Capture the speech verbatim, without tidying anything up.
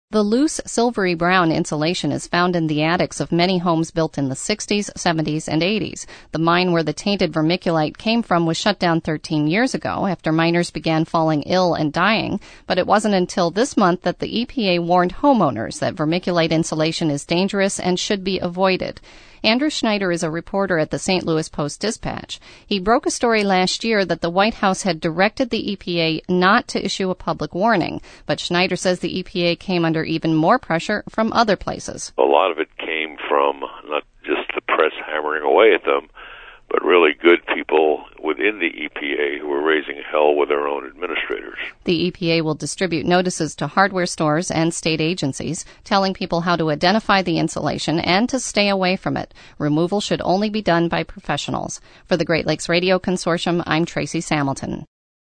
The loose, silvery brown insulation is found in the attics of many homes built in the sixties, seventies, and eighties. The mine where the tainted vermiculite came from was shut down thirteen years ago after miners began falling ill and dying, but it wasn't until this month that the E P A warned homeowners that vermiculite insulation is dangerous and should be avoided. Andrew Schneider is a reporter at the Saint Louis Post-Dispatch. He broke a story last year that the White House had directed the E P A not to issue a public warning, but Schneider says the E P A came under even more pressure from other places. A lot of it came from not just the press hammering away at them, but really good people within the E P A who were raising hell with their own administrators. The E P A will distribute notices to hardware stores and state agencies, telling people how to identify the insulation and to stay away from it. Removal should only be done by professionals. For the Great Lakes Radio Consortium, I'm Tracy Samilton.